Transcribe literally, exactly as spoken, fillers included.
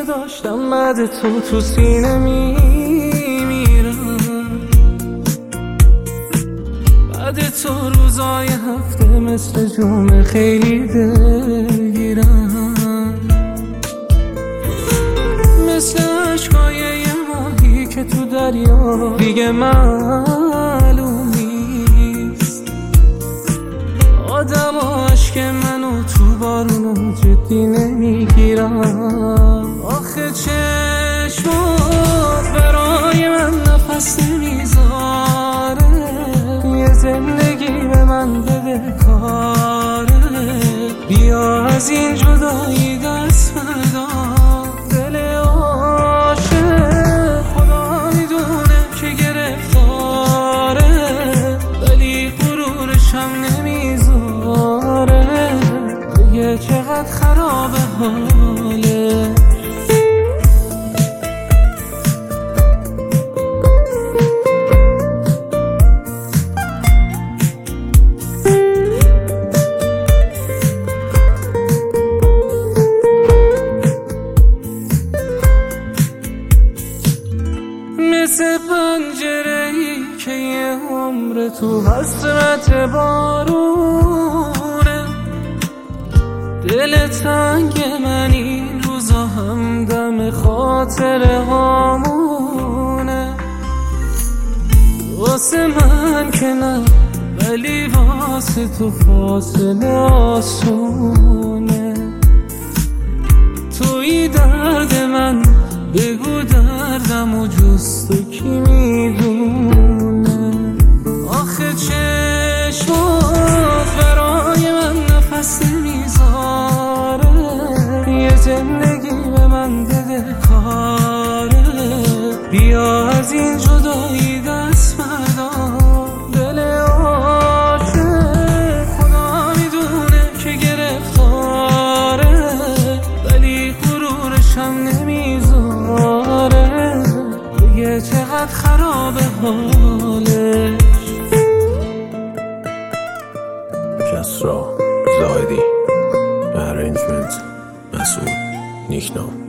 داشتم بعد تو تو سینه میمیرم. بعد تو روزای هفته مثل جمعه خیلی دلگیرم، مثل عشقای یه ماهی که تو دریا دیگه معلوم نیست. آدم و عشق منو تو بارونو جدی نمیگیرم. آخه چشمات برای من نفس نمیذاره، یه زندگی به من بده کاره. بیا از این جدایی دست بدار، دل عاشق خدا میدونه که گرفتاره، ولی غرورشم نمیذاره. دیگه چقدر خرابه حاله. مثل پنجره‌ای که یه عمر تو حسرت بارونه، دل تنگ من این روزا همدم خاطره هامونه. واسه من که نه، ولی واسه تو فاصله آسونه. توی درد من بگو دردم و جز تو کی میدونه. آخه چشمات برای من نفس نمیذاره، یه زندگی به من بده کاره. بیا از این جدایی دست بدار، دل عاشق خدا میدونه که گرفتاره، ولی غرورشم نمیذاره. دیگه چقدر خرابه حالش. کسرا زاهدی، ارنجمنت مسئول نیکنام.